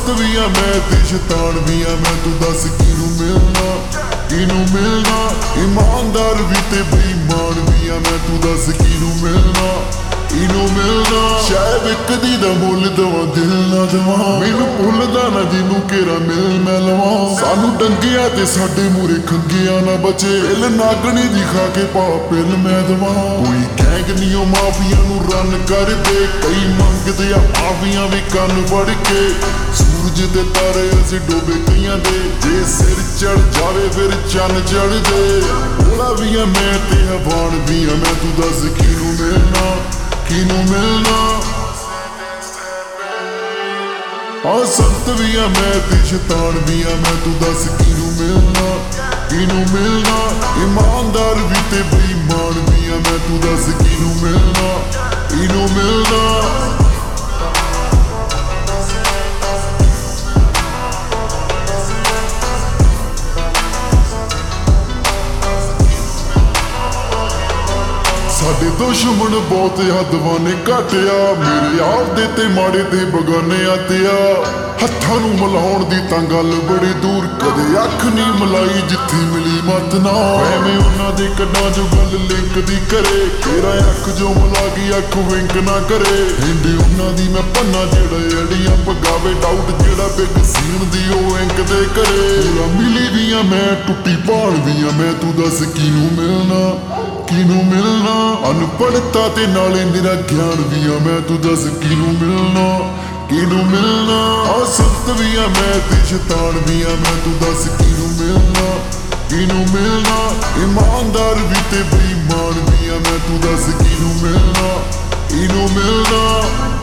ਸੰਤ ਵੀ ਆ ਮੈਂ ਤੇ ਸ਼ੈਤਾਨ ਵੀ ਆ ਮੈਂ, ਤੂੰ ਦੱਸ ਕਿਹਨੂੰ ਮਿਲਣਾ ਕਿਹਨੂੰ ਮਿਲਣਾ। ਇਮਾਨਦਾਰ ਵੀ ਤੇ ਬੇਈਮਾਨ ਵੀ ਆ ਮੈਂ, ਤੂੰ ਦੱਸ ਕਿਹਨੂੰ ਮਿਲਣਾ ਕਿਹਨੂੰ ਮਿਲਣਾ। ਸ਼ਾਇਦ ਇੱਕ ਦੀ ਦਾ ਮੁੱਲ ਦਵਾਂ ਦਿਲ ਨਾ ਦਵਾਂ, ਮੈਨੂੰ ਭੁੱਲਦਾ ਨਾ ਜਿਹਨੂੰ ਘੇਰਾ ਮਿਲ ਮੈਂ ਲਵਾਂ। ਸਾਨੂੰ ਡੰਗਿਆ ਤੇ ਸਾਡੇ ਮੂਰੇ ਖੰਗਿਆ ਨਾ ਬਚੇ, ਇਲ ਨਾਗਣੀ ਦੀ ਖਾ ਕੇ ਪਾ ਪਿਲ ਮੈਂ ਦਵਾਂ। ਕੋਈ ਗੈਂਗ ਨੀ ਉਹ ਮਾਫੀਆਂ ਨੂੰ ਰਨ ਕਰਦੇ, ਕਈ ਮੰਗਦੇ ਆ ਮਾਫੀਆਂ ਵੀ ਕੰਨ ਵੜ ਕੇ। ਸੂਰਜ ਦੇ ਤਾਰੇ ਅਸੀਂ ਡੋਬੇ ਕਈਆਂ ਦੇ, ਜੇ ਸਿਰ ਚੜ ਜਾਵੇ ਫਿਰ ਚੰਨ ਚੜ੍ਹਦੇ। ਭੋਲਾ ਵੀ ਆ ਮੈਂ ਤੇ ਹਵਾਨ ਵੀ ਆ ਮੈਂ, ਤੂੰ ਦੱਸ ਕਿਹਨੂੰ ਮਿਲਣਾ ਕਿਹਨੂੰ ਮਿਲਣਾ। ਹਾਂ ਸੰਤ ਵੀ ਆ ਮੈਂ ਤੇ ਸ਼ੈਤਾਨ ਵੀ ਆ ਮੈਂ, ਤੂੰ ਦੱਸ ਕਿਹਨੂੰ ਮਿਲਣਾ ਕਿਹਨੂੰ ਮਿਲਣਾ। ਇਮਾਨਦਾਰ ਵੀ ਤੇ ਬੇਈਮਾਨ ਵੀ ਆ ਮੈਂ, ਤੂੰ ਦੱਸ ਕਿਹਨੂੰ ਮਿਲਣਾ ਕਿਹਨੂੰ ਮਿਲਣਾ। ਸਾਡੇ ਦੁਸ਼ਮਣ ਬਹੁਤ ਹੱਦਵਾਨੇ ਘਟਿਆ, ਮੇਰੇ ਆਪਦੇ ਤੇ ਮਾੜੇ ਤੇ ਬਗਾਨੇ ਆਤਿਆ। ਹੱਥਾਂ ਨੂੰ ਮਿਲਾਉਣ ਦੀ ਤਾਂ ਗੱਲ ਬੜੀ ਦੂਰ, ਕਦੇ ਅੱਖ ਨਹੀਂ ਮਿਲਾਈ ਜਿੱਥੇ ਮਿਲੀ ਮਤ ਨਾ। ਐਵੇਂ ਉਹਨਾਂ ਦੇ ਕੰਨਾਂ ਜੋ ਗੱਲ ਲਿੰਕ ਦੀ ਕਰੇ, ਤੇਰਾ ਅੱਖ ਜੋ ਮਿਲਾ ਗਈ ਅੱਖ ਵਿੰਕ ਨਾ ਕਰੇ। ਹਿੰਦੀ ਉਹਨਾਂ ਦੀ ਮੈਂ ਪੰਨਾ ਜਿਹੜਾ ਅੜੀਆਂ ਪਗਾਵੇ, ਡਾਊਟ ਜਿਹੜਾ ਬਿਗ ਸੀਨ ਦੀ ਉਹ ਇੰਕ ਦੇ ਕਰੇ। ਪੂਰਾ ਮਿਲੀ ਵੀ ਆ ਮੈਂ ਟੁੱਟੀ ਭਾਣ ਵੀ ਆ ਮੈਂ, ਤੂੰ ਦੱਸ ਕਿਹਨੂੰ ਮਿਲਣਾ ਕਿਹਨੂੰ ਮਿਲਣਾ। ਅਨਪੜ੍ਹਤਾ ਤੇ ਨਾਲੇ ਮੇਰਾ ਗਿਆਨ ਵੀ ਆ ਮੈਂ, ਤੂੰ ਦੱਸ ਕਿਹਨੂੰ ਮਿਲਣਾ ਕਿਹਨੂੰ ਮਿਲਣਾ। ਆ ਸੰਤ ਵੀ ਆ ਮੈਂ ਤੇ ਸ਼ੈਤਾਨ ਵੀ ਆ ਮੈਂ, ਤੂੰ ਦੱਸ ਕਿਹਨੂੰ ਮਿਲਣਾ ਕਿਹਨੂੰ ਮਿਲਣਾ। ਇਮਾਨਦਾਰ ਵੀ ਤੇ ਬੇਈਮਾਨ ਵੀ ਆ ਮੈਂ, ਤੂੰ ਦੱਸ ਕਿਹਨੂੰ ਮਿਲਣਾ ਕਿਹਨੂੰ ਮਿਲਣਾ।